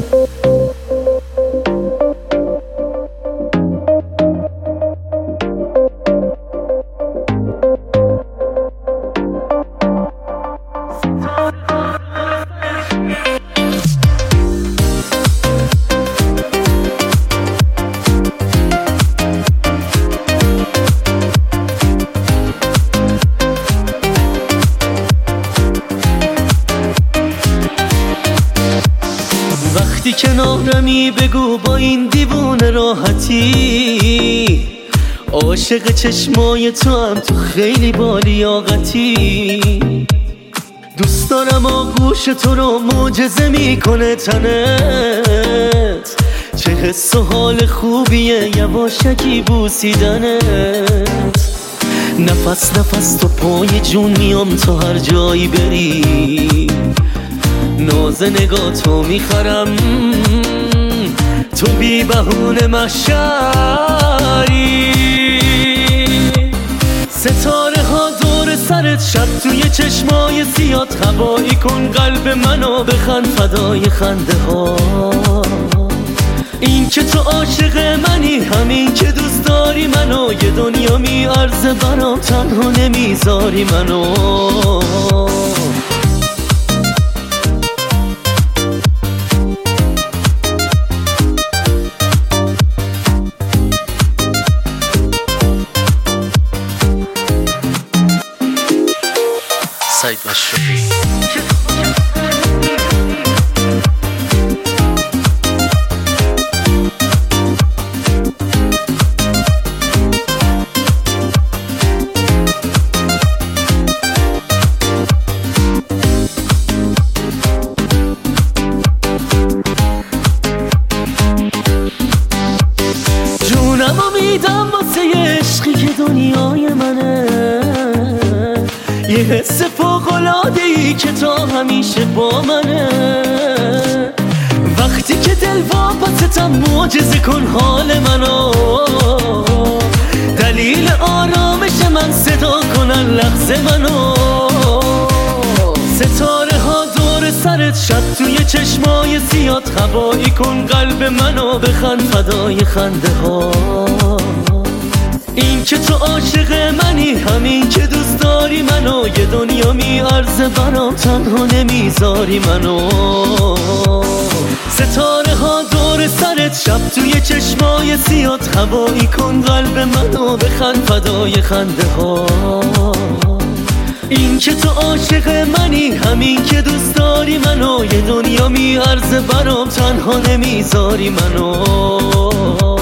وقتی کنارمی بگو با این دیوونه راحتی، عاشق چشمای تو هم تو خیلی با لیاقتی. دوست دارم آغوش تو رو معجزه میکنه تنت، چه حس و حال خوبیه یواشکی بوسیدنت. نفس نفس تو پای جون میام تو هر جایی بری، ناز نگاه تو میخرم تو بی بهونه محشری. ستاره ها دور سرت شب توی چشمای سیات، هوایی کن قلب منو بخند فدای خنده ها. این که تو عاشق منی، همین که دوست داری منو، یه دنیا میارزه برام تنها نمیذاری منو. سعید مشرفی. جونمو میدم واسه عشقی که دنیای منه، یه حس فوق‌العاده‌ای که تا همیشه با منه. وقتی که دل واپستم معجزه کن حال منو، دلیل آرامش من صدا کنن لحظه منو. ستاره ها دور سرت شب توی چشمای سیات، هوایی کن قلب منو بخند فدای خنده ها. این که تو عاشق منی، همین که دوست داری منو، یه دنیا میارزه برام تنها نمیذاری منو. ستاره ها دور سرت شب توی چشمای سیات، هوایی کن قلب منو بخند فدای خنده ها. این که تو عاشق منی، همین که دوست داری منو، یه دنیا میارزه برام تنها نمیذاری منو.